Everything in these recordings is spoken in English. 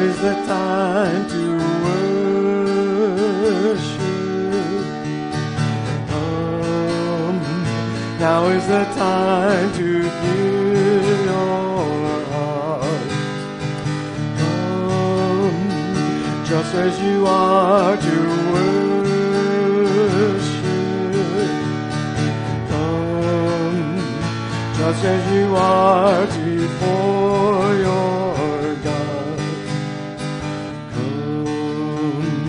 is the time to worship. Now is the time to give your heart. Come, just as you are to worship. Come, just as you are before your God. Come.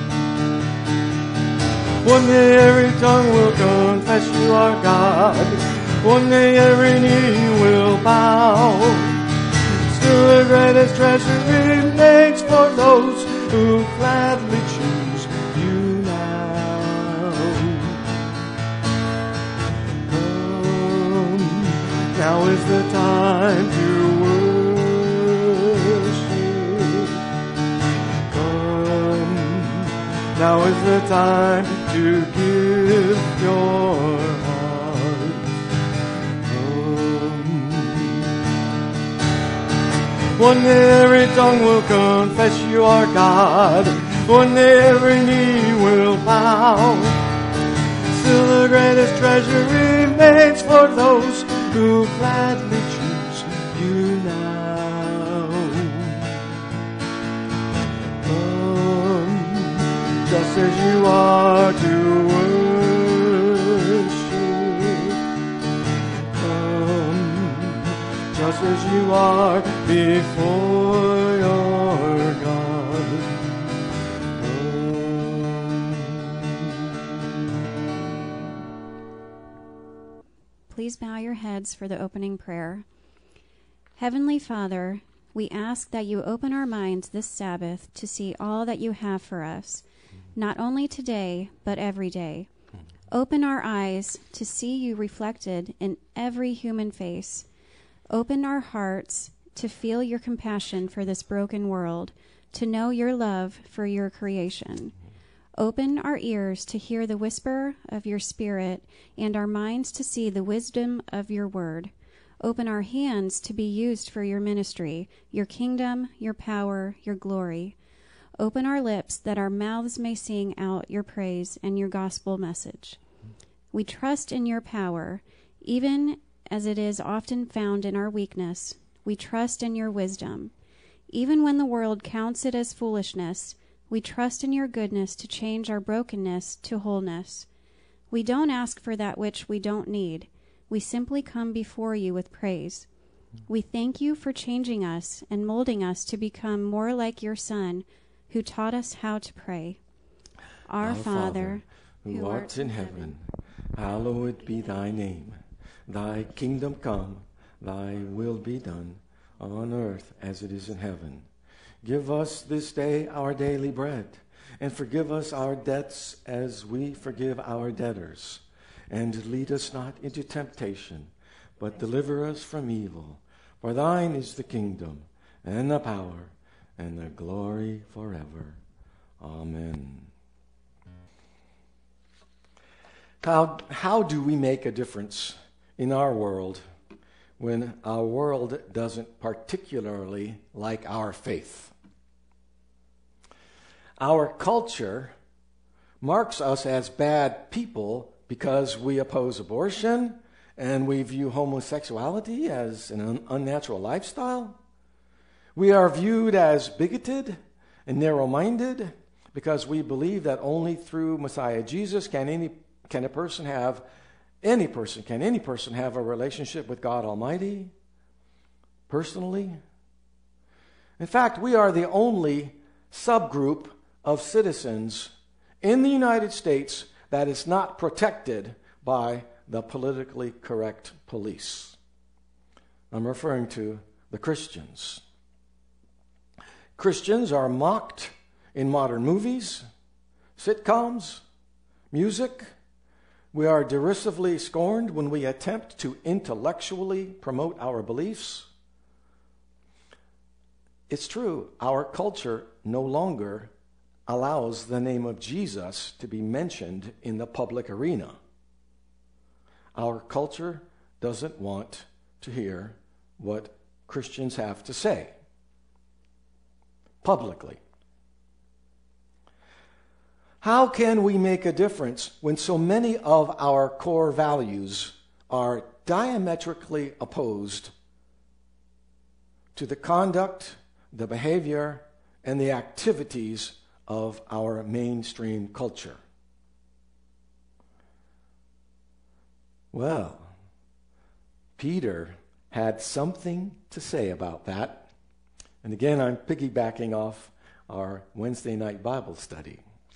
One day every tongue will confess you are God. One day every knee will bow. Still the greatest treasure remains for those who gladly choose you now. Come, now is the time to worship. Come, now is the time to give your heart. Come. One day every tongue will confess you are God. One day every knee will bow. Still the greatest treasure remains for those who gladly choose you now. Come, just as you are to worship. Come, just as you are before your God. Come. Please bow your heads for the opening prayer. Heavenly Father, we ask that you open our minds this Sabbath to see all that you have for us, not only today, but every day. Open our eyes to see you reflected in every human face. Open our hearts to feel your compassion for this broken world, to know your love for your creation. Open our ears to hear the whisper of your Spirit, and our minds to see the wisdom of your word. Open our hands to be used for your ministry, your kingdom, your power, your glory. Open our lips that our mouths may sing out your praise and your gospel message. We trust in your power, even as it is often found in our weakness. We trust in your wisdom. Even when the world counts it as foolishness, we trust in your goodness to change our brokenness to wholeness. We don't ask for that which we don't need. We simply come before you with praise. We thank you for changing us and molding us to become more like your Son, who taught us how to pray. Our Father, who art in heaven, hallowed be thy name. Thy kingdom come, thy will be done, on earth as it is in heaven. Give us this day our daily bread, and forgive us our debts as we forgive our debtors. And lead us not into temptation, but deliver us from evil. For thine is the kingdom, and the power, and the glory forever. Amen. How do we make a difference in our world when our world doesn't particularly like our faith? Our culture marks us as bad people because we oppose abortion and we view homosexuality as an unnatural lifestyle. We are viewed as bigoted and narrow-minded because we believe that only through Messiah Jesus can any person have a relationship with God Almighty personally. In fact, we are the only subgroup of citizens in the United States that is not protected by the politically correct police. I'm referring to the Christians. Christians are mocked in modern movies, sitcoms, music. We are derisively scorned when we attempt to intellectually promote our beliefs. It's true, our culture no longer allows the name of Jesus to be mentioned in the public arena. Our culture doesn't want to hear what Christians have to say. publicly. How can we make a difference when so many of our core values are diametrically opposed to the conduct, the behavior, and the activities of our mainstream culture? Well, Peter had something to say about that. And again, I'm piggybacking off our Wednesday night Bible study.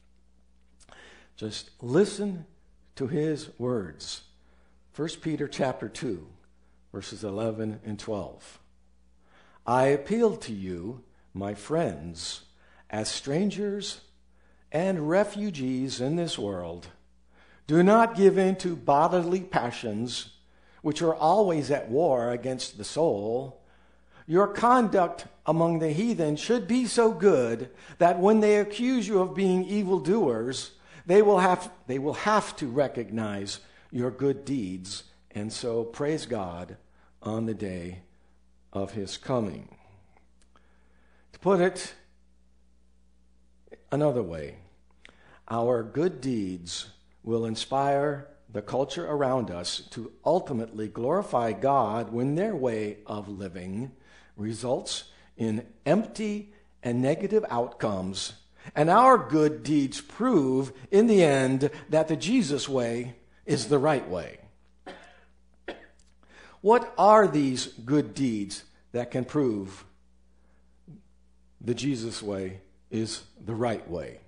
Just listen to his words. 1 Peter chapter 2, verses 11 and 12. I appeal to you, my friends, as strangers and refugees in this world, do not give in to bodily passions, which are always at war against the soul. Your conduct among the heathen should be so good that when they accuse you of being evildoers, they will have to recognize your good deeds, and so praise God on the day of his coming. To put it another way, our good deeds will inspire the culture around us to ultimately glorify God when their way of living results in empty and negative outcomes, and our good deeds prove in the end that the Jesus way is the right way. What are these good deeds that can prove the Jesus way is the right way?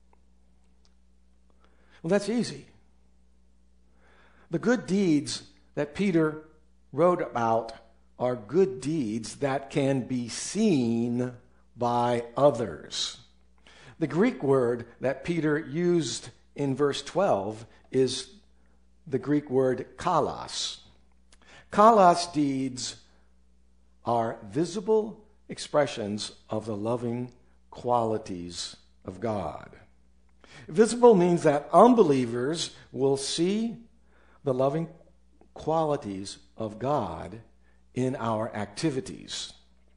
Well, that's easy. The good deeds that Peter wrote about are good deeds that can be seen by others. The Greek word that Peter used in verse 12 is the Greek word kalos. Kalos deeds are visible expressions of the loving qualities of God. Visible means that unbelievers will see the loving qualities of God in our activities.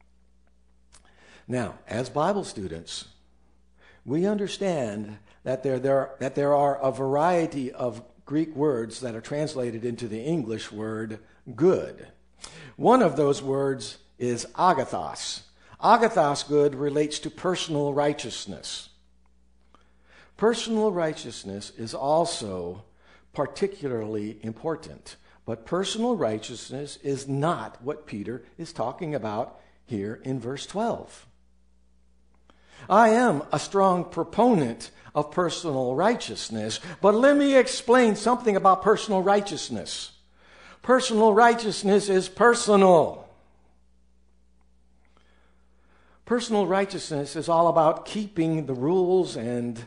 Now, as Bible students, we understand that there are a variety of Greek words that are translated into the English word good. One of those words is agathos. Agathos good relates to personal righteousness. Personal righteousness is also particularly important, but personal righteousness is not what Peter is talking about here in verse 12. I am a strong proponent of personal righteousness, but let me explain something about personal righteousness. Personal righteousness is personal. Personal righteousness is all about keeping the rules and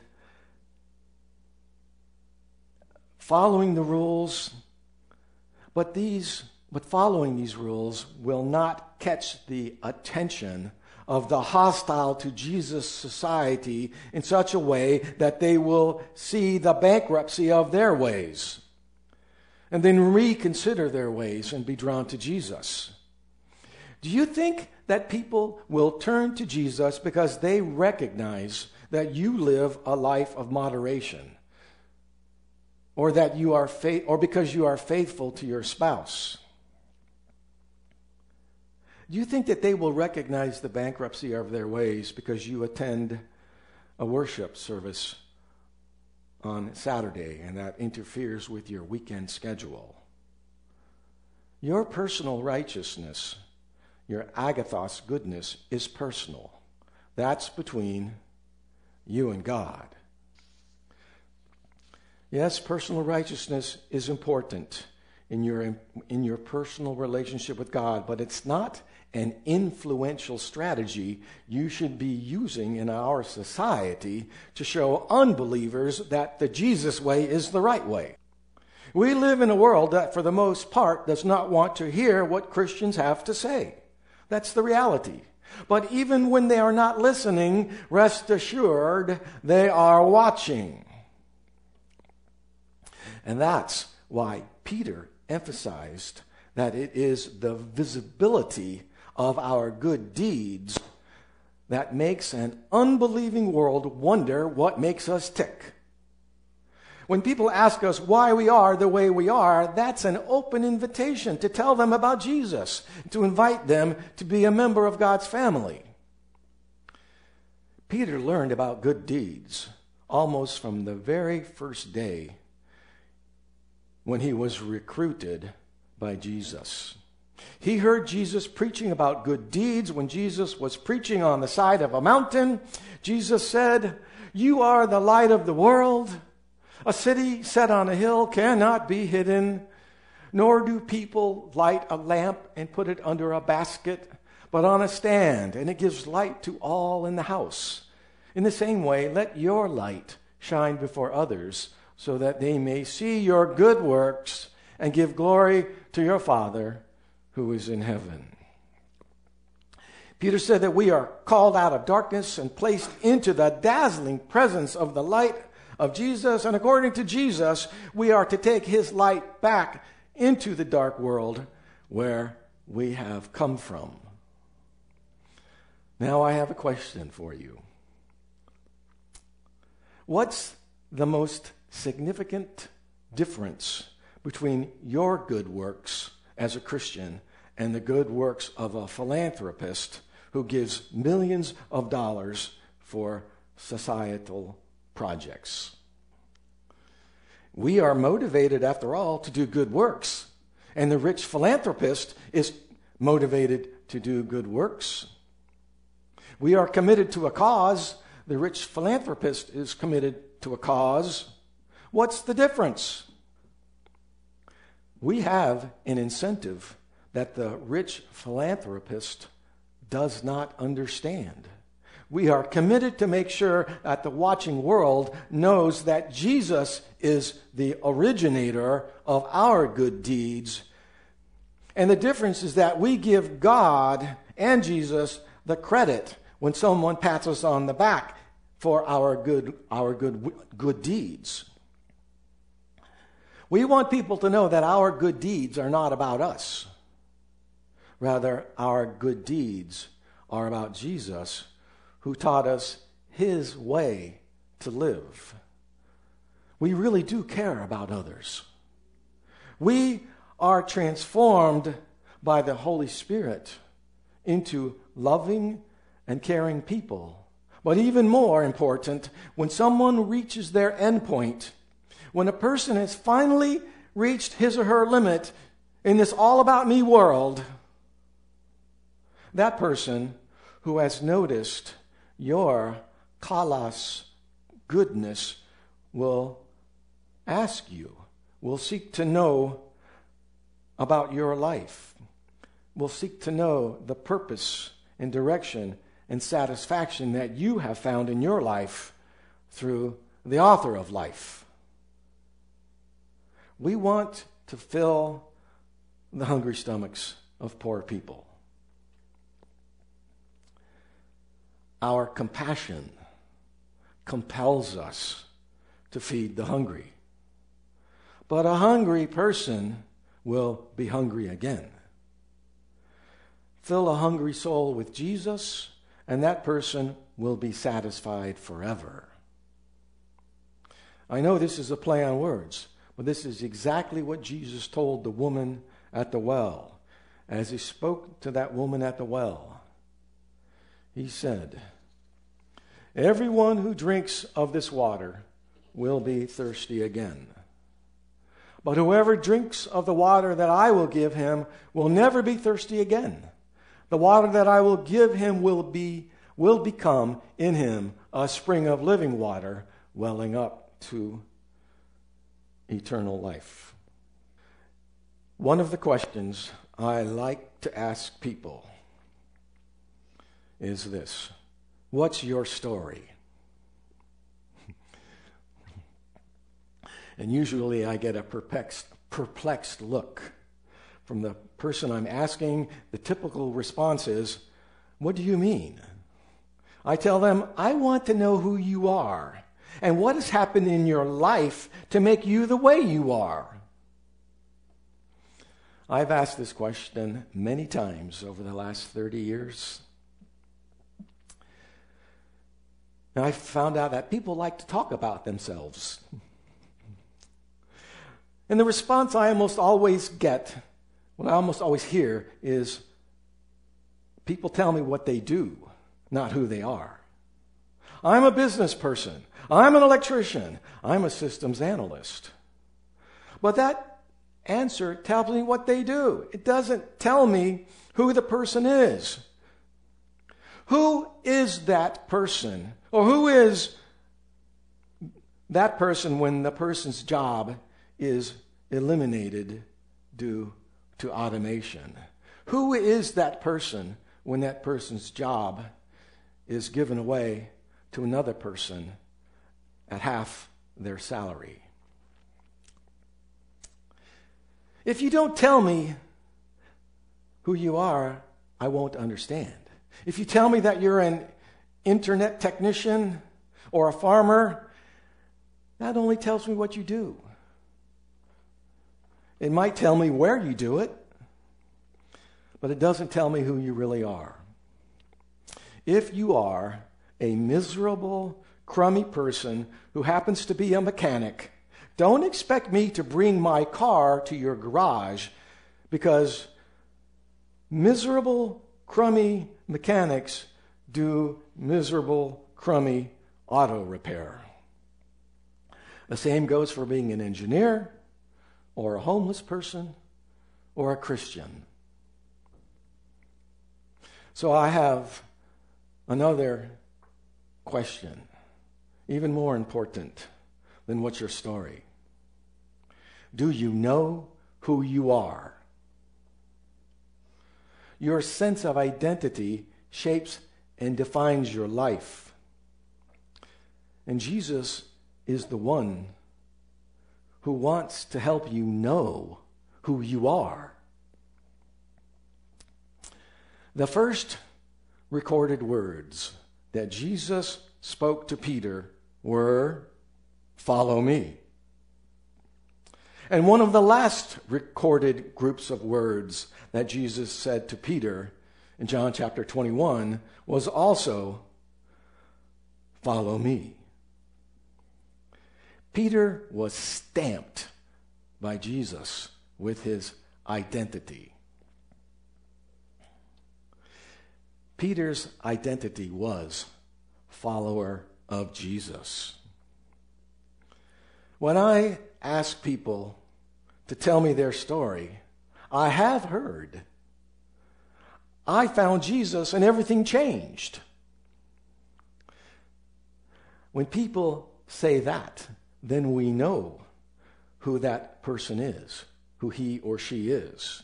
following the rules, but following these rules will not catch the attention of the hostile to Jesus society in such a way that they will see the bankruptcy of their ways and then reconsider their ways and be drawn to Jesus. Do you think that people will turn to Jesus because they recognize that you live a life of moderation, or that you are or because you are faithful to your spouse? Do you think that they will recognize the bankruptcy of their ways because you attend a worship service on Saturday and that interferes with your weekend schedule? Your personal righteousness, your agathos goodness, is personal. That's between you and God. Yes, personal righteousness is important in your personal relationship with God, but it's not an influential strategy you should be using in our society to show unbelievers that the Jesus way is the right way. We live in a world that, for the most part, does not want to hear what Christians have to say. That's the reality. But even when they are not listening, rest assured they are watching. And that's why Peter emphasized that it is the visibility of our good deeds that makes an unbelieving world wonder what makes us tick. When people ask us why we are the way we are, that's an open invitation to tell them about Jesus, to invite them to be a member of God's family. Peter learned about good deeds almost from the very first day when he was recruited by Jesus. He heard Jesus preaching about good deeds when Jesus was preaching on the side of a mountain. Jesus said, "You are the light of the world. A city set on a hill cannot be hidden, nor do people light a lamp and put it under a basket, but on a stand, and it gives light to all in the house. In the same way, let your light shine before others, so that they may see your good works and give glory to your Father who is in heaven." Peter said that we are called out of darkness and placed into the dazzling presence of the light of Jesus. And according to Jesus, we are to take his light back into the dark world where we have come from. Now I have a question for you. What's the most significant difference between your good works as a Christian and the good works of a philanthropist who gives millions of dollars for societal projects? We are motivated, after all, to do good works, and the rich philanthropist is motivated to do good works. We are committed to a cause. The rich philanthropist is committed to a cause. What's the difference? We have an incentive that the rich philanthropist does not understand. We are committed to make sure that the watching world knows that Jesus is the originator of our good deeds. And the difference is that we give God and Jesus the credit when someone pats us on the back for our good deeds. We want people to know that our good deeds are not about us. Rather, our good deeds are about Jesus, who taught us his way to live. We really do care about others. We are transformed by the Holy Spirit into loving and caring people. But even more important, when someone reaches their end point, when a person has finally reached his or her limit in this all-about-me world, that person who has noticed your kalos goodness will ask you, will seek to know about your life, will seek to know the purpose and direction and satisfaction that you have found in your life through the author of life. We want to fill the hungry stomachs of poor people. Our compassion compels us to feed the hungry. But a hungry person will be hungry again. Fill a hungry soul with Jesus, and that person will be satisfied forever. I know this is a play on words, but this is exactly what Jesus told the woman at the well. As he spoke to that woman at the well, he said, "Everyone who drinks of this water will be thirsty again. But whoever drinks of the water that I will give him will never be thirsty again. The water that I will give him will become in him a spring of living water welling up to eternal life." One of the questions I like to ask people is this: what's your story? And usually I get a perplexed look from the person I'm asking. The typical response is, "What do you mean?" I tell them, "I want to know who you are and what has happened in your life to make you the way you are." I've asked this question many times over the last 30 years. And I found out that people like to talk about themselves. And the response I almost always get, what I almost always hear, is people tell me what they do, not who they are. I'm a business person. I'm an electrician. I'm a systems analyst. But that answer tells me what they do. It doesn't tell me who the person is. Who is that person? Or who is that person when the person's job is eliminated due to automation? Who is that person when that person's job is given away to another person at half their salary? If you don't tell me who you are, I won't understand. If you tell me that you're an internet technician or a farmer, that only tells me what you do. It might tell me where you do it, but it doesn't tell me who you really are. If you are a miserable, crummy person who happens to be a mechanic, don't expect me to bring my car to your garage, because miserable, crummy mechanics do miserable, crummy auto repair. The same goes for being an engineer or a homeless person or a Christian. So I have another question, even more important than what's your story. Do you know who you are? Your sense of identity shapes and defines your life. And Jesus is the one who wants to help you know who you are. The first recorded words that Jesus spoke to Peter were, "Follow me." And one of the last recorded groups of words that Jesus said to Peter in John chapter 21 was also, "Follow me." Peter was stamped by Jesus with his identity. Peter's identity was follower of Jesus. When I ask people to tell me their story, I have heard, "I found Jesus and everything changed." When people say that, then we know who that person is, who he or she is.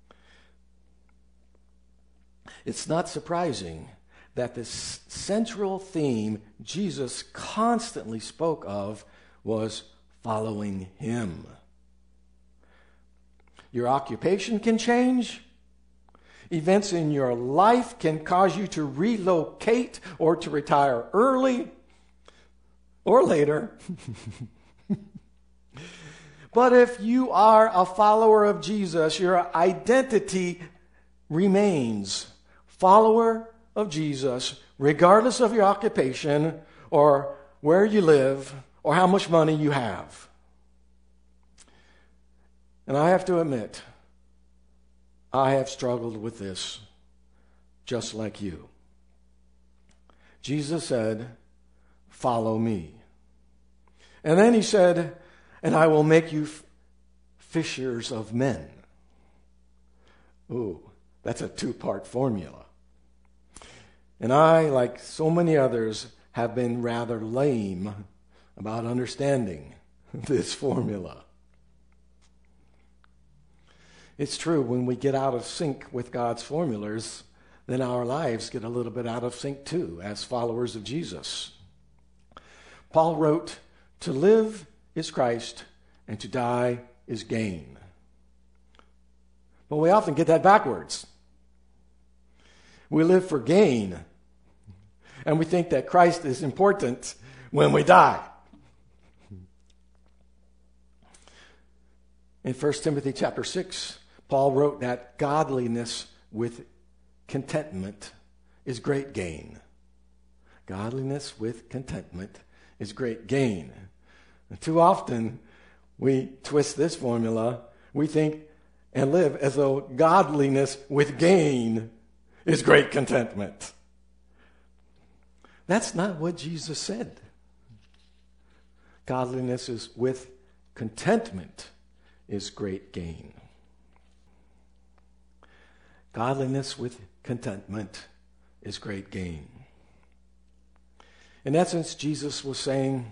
It's not surprising that the central theme Jesus constantly spoke of was following him. Your occupation can change. Events in your life can cause you to relocate or to retire early or later. But if you are a follower of Jesus, your identity remains follower of Jesus, regardless of your occupation or where you live or how much money you have. And I have to admit, I have struggled with this just like you. Jesus said, "Follow me." And then he said, "And I will make you fishers of men." Ooh, that's a two-part formula. And I, like so many others, have been rather lame about understanding this formula. It's true, when we get out of sync with God's formulas, then our lives get a little bit out of sync too, as followers of Jesus. Paul wrote, "To live is Christ, and to die is gain." But we often get that backwards. We live for gain, and we think that Christ is important when we die. In 1 Timothy chapter 6, Paul wrote that godliness with contentment is great gain. Godliness with contentment is great gain. And too often we twist this formula. We think and live as though godliness with gain is great contentment. That's not what Jesus said. Godliness is with contentment is great gain. Godliness with contentment is great gain. In essence, Jesus was saying,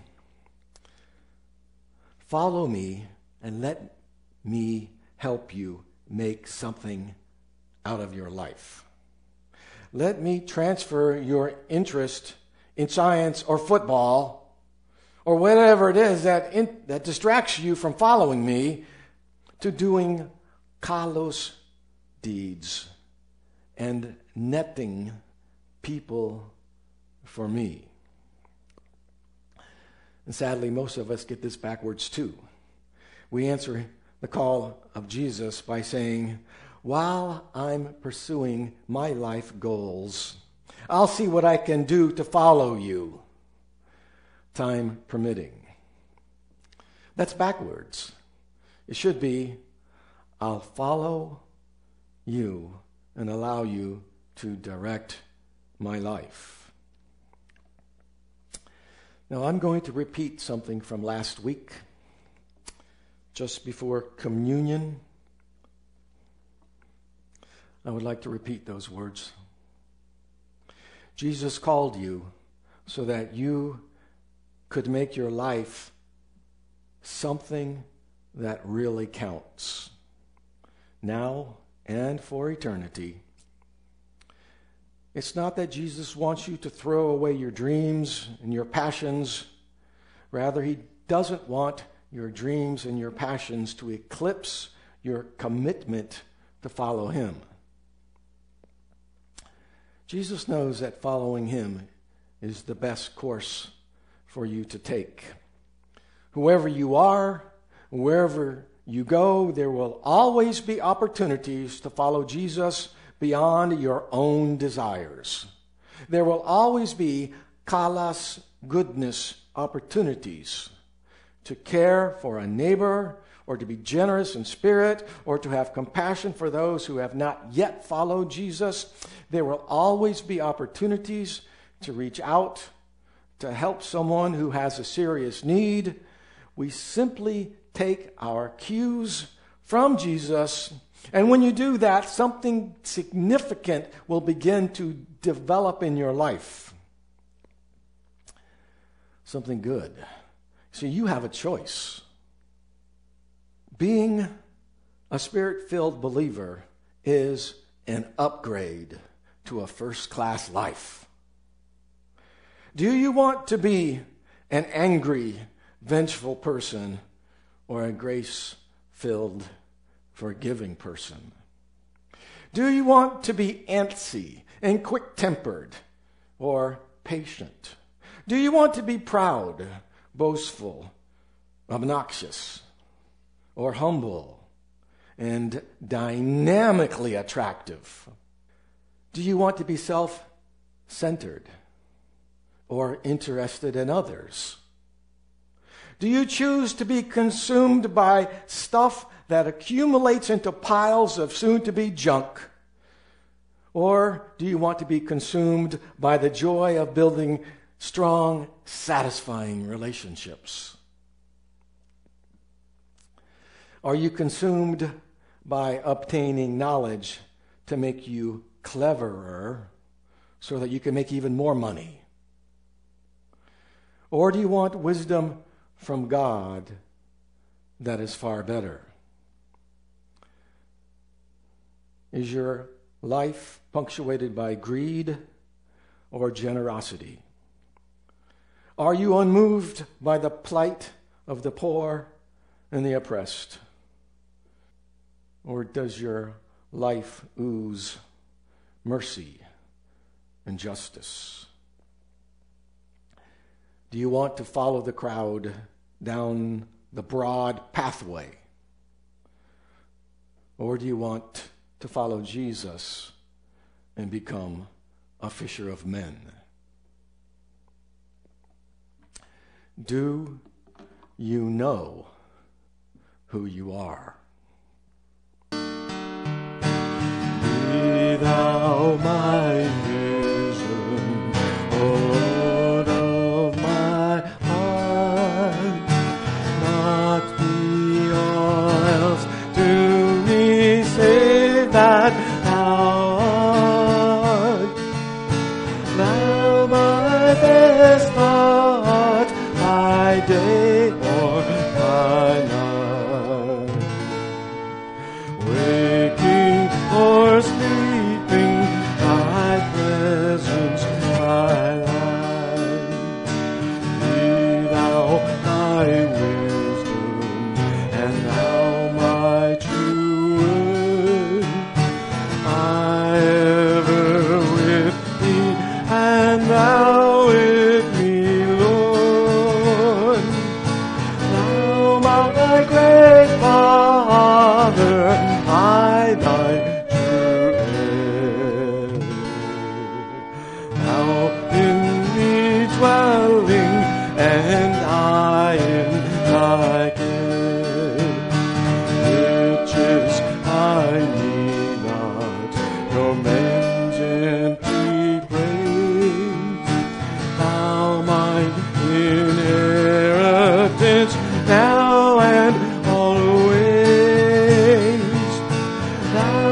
follow me and let me help you make something out of your life. Let me transfer your interest in science or football or whatever it is that distracts you from following me to doing kalos deeds and netting people for me. And sadly, most of us get this backwards too. We answer the call of Jesus by saying, while I'm pursuing my life goals, I'll see what I can do to follow you, time permitting. That's backwards. It should be, I'll follow you and allow you to direct my life. Now, I'm going to repeat something from last week, just before communion. I would like to repeat those words. Jesus called you so that you could make your life something that really counts, now and for eternity. It's not that Jesus wants you to throw away your dreams and your passions. Rather, he doesn't want your dreams and your passions to eclipse your commitment to follow him. Jesus knows that following him is the best course for you to take. Whoever you are, wherever you go, there will always be opportunities to follow Jesus beyond your own desires. There will always be kalos, goodness, opportunities to care for a neighbor, or to be generous in spirit, or to have compassion for those who have not yet followed Jesus. There will always be opportunities to reach out, to help someone who has a serious need. We simply take our cues from Jesus, and when you do that, something significant will begin to develop in your life. Something good. See, you have a choice. Being a Spirit-filled believer is an upgrade to a first-class life. Do you want to be an angry, vengeful person or a grace-filled, forgiving person? Do you want to be antsy and quick-tempered or patient? Do you want to be proud, boastful, obnoxious, or humble and dynamically attractive? Do you want to be self-centered or interested in others? Do you choose to be consumed by stuff that accumulates into piles of soon-to-be junk? Or do you want to be consumed by the joy of building strong, satisfying relationships? Are you consumed by obtaining knowledge to make you cleverer so that you can make even more money? Or do you want wisdom from God that is far better? Is your life punctuated by greed or generosity? Are you unmoved by the plight of the poor and the oppressed? Or does your life ooze mercy and justice? Do you want to follow the crowd down the broad pathway? Or do you want to follow Jesus and become a fisher of men? Do you know who you are? Be thou my vision, O Lord of my heart, not me or else to me save that thou art. Thou my best thought by day or by night, waking or sleeping, thy presence my life. Be thou my wisdom, and thou my true word. I ever with thee, and thou with me, Lord. Thou my great Father, I thy true heir. Thou in me dwelling, and I in thy care. Riches I need not, nor men's empty praise. Thou mine inheritance, now and always. Thou